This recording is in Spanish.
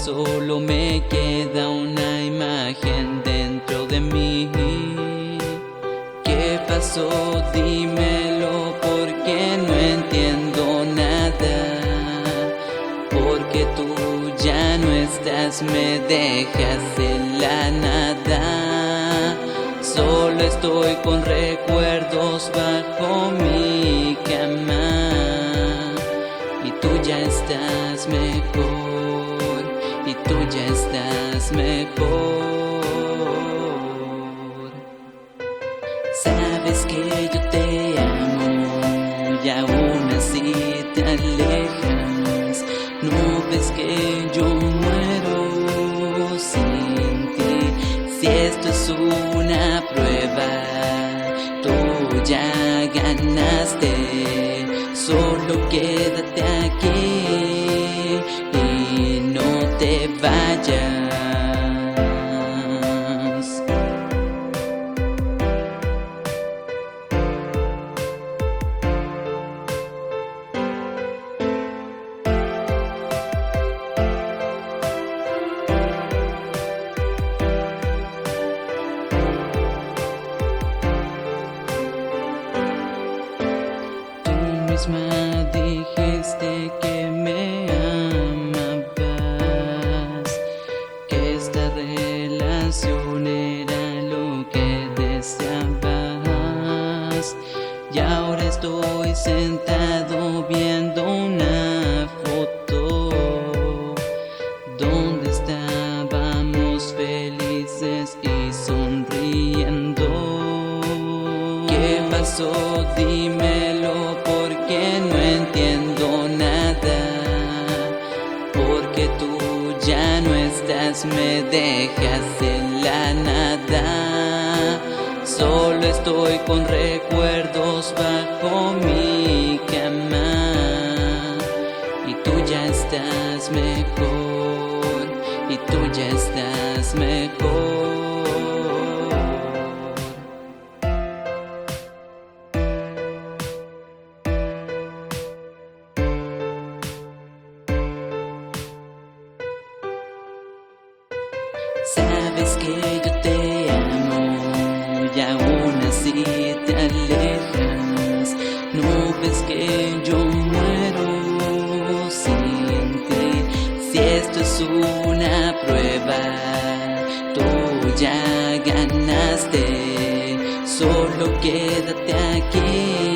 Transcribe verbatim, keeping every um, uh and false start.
solo me queda una imagen dentro de mí. ¿Qué pasó? Dímelo, porque no entiendo nada. Porque tú ya no estás, me dejas en la nada. Solo estoy con recuerdos bajo mi cama. Y tú ya estás mejor, y tú ya estás mejor. Sabes que yo te amo y aún así te alejas. No ves que yo muero sin ti. Si esto es una prueba, tú ya ganaste. Solo quédate aquí y no te vayas. Dijiste que me amabas, que esta relación era lo que deseabas. Y ahora estoy sentado viendo una foto donde estábamos felices y sonriendo. ¿Qué pasó? Dímelo, porque no entiendo nada. Porque tú ya no estás, me dejas en la nada. Solo estoy con recuerdos bajo mi cama. Y tú ya estás mejor, y tú ya estás mejor. Sabes que yo te amo y aún así te alejas. No ves que yo muero sin ti. Si esto es una prueba, tú ya ganaste. Solo quédate aquí